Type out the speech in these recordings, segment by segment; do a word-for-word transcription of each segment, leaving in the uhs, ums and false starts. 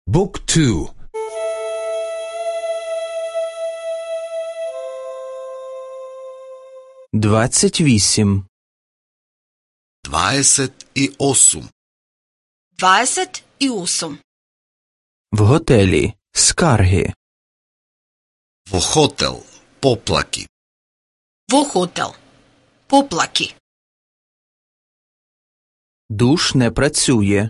Book two. Двадцять вісім. Двадесет и осум. Двадесет и осум. В готелі. Скарги. Во хотел. Поплаки. Во хотел. Поплаки. Душ не працює.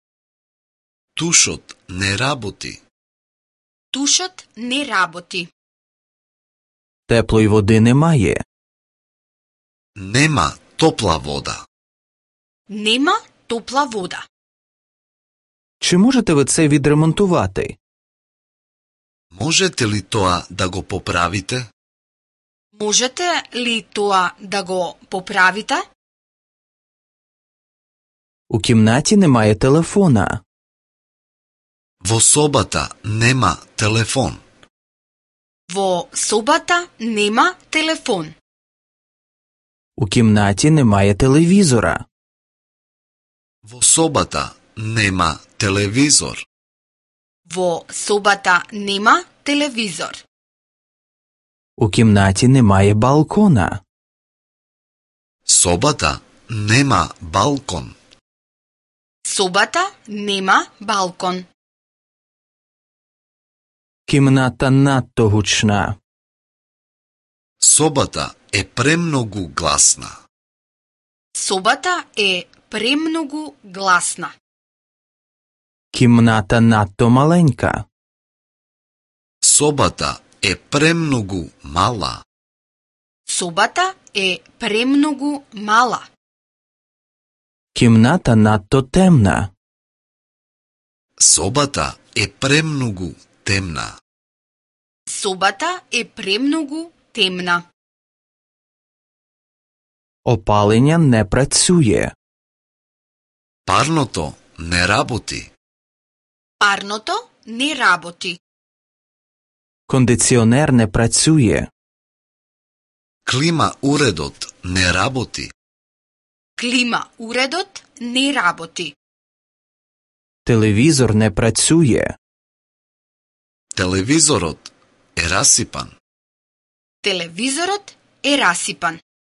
Тушот не работи. Тушот не работи. Теплої води немає. Нема топла вода. Нема топла вода. Чи можете ви це відремонтувати? Можете ли тоа да го поправите? Можете ли тоа да го поправите? У кімнаті немає телефона. Во собата нема телефон. Во собата нема телефон. У кімнаті немає телевізора. Во собата нема телевизор. Во собата нема телевизор. У кімнаті немає балкона. Собата нема балкон. Собата нема балкон. Кімната надто гучна. Собата е премногу гласна. Собата е премногу гласна. Кімната надто маленька. Собата е премногу мала. Собата е премногу мала. Кімната надто темна. Собата е премногу темна. Собата е премногу темна. Опалення не працює. Парното не работи. Парното не работи. Кондиціонер не працює. Клима уредот не работи. Клима уредот не работи. Телевізор не працює. Телевизорот е расипан. Телевизорот е расипан.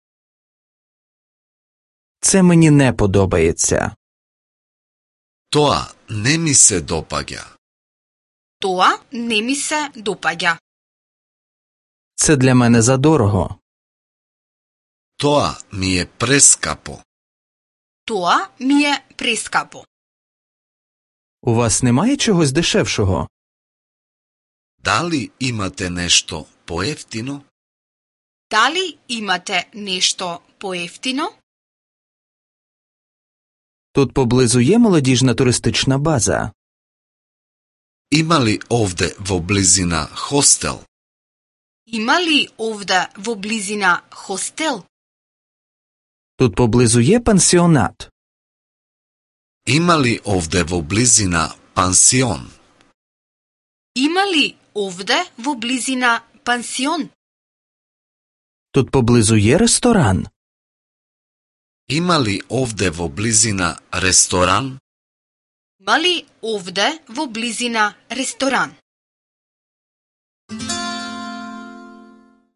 Це мені не подобається. Тоа не ми се допаѓа. Тоа не ми се допаѓа. Це для мене задорого. Тоа ми е прескапо. Тоа ми е прескапо. У вас немає чогось дешевшого? Дали имате нешто поевтино? Дали имате нешто поевтино? Тут поблизу є молодіжна туристична база. Има ли овде во близина хостел? Има ли овде во близина хостел? Тут поблизу є пансіонат. Има ли овде во близина пансион? Има ли овде во близина пансион? Тут поблизу є ресторан. Има ли овде во близина ресторан? Има ли овде во близина ресторан?